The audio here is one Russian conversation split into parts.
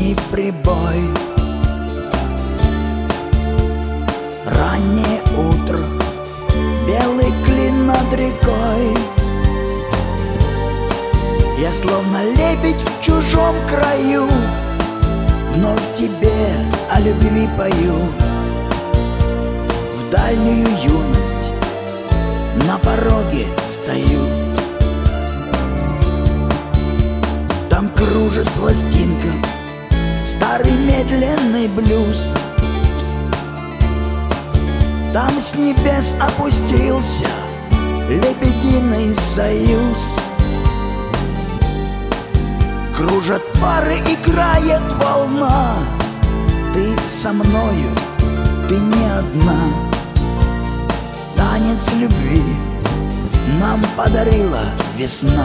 вечный прибой. Раннее утро, белый клин над рекой. Я словно лебедь в чужом краю, вновь тебе о любви пою. В дальнюю юность на пороге стою. Там кружит пластинка, старый медленный блюз. Там с небес опустился лебединый союз. Кружат пары, играет волна. Ты со мною, ты не одна. Танец любви нам подарила весна.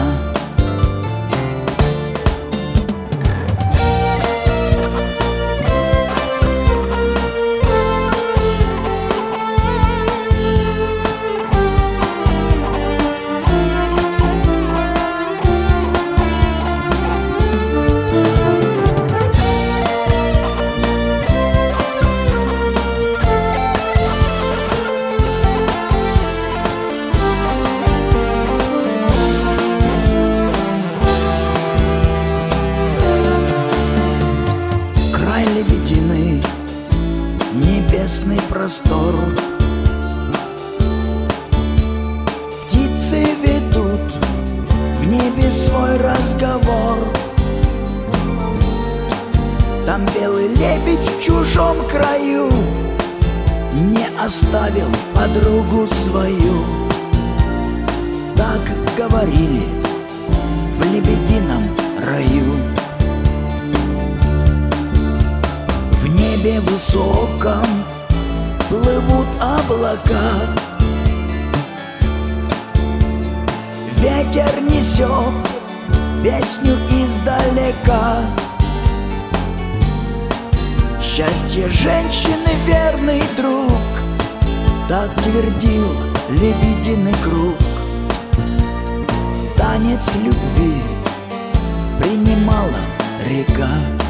Лебединый небесный простор. Птицы ведут в небе свой разговор. Там белый лебедь в чужом краю не оставил подругу свою. Так говорили в лебедином раю. В небе высоком плывут облака. Ветер несет песню издалека. Счастье женщины верный друг, так твердил лебединый круг. Танец любви принимала река.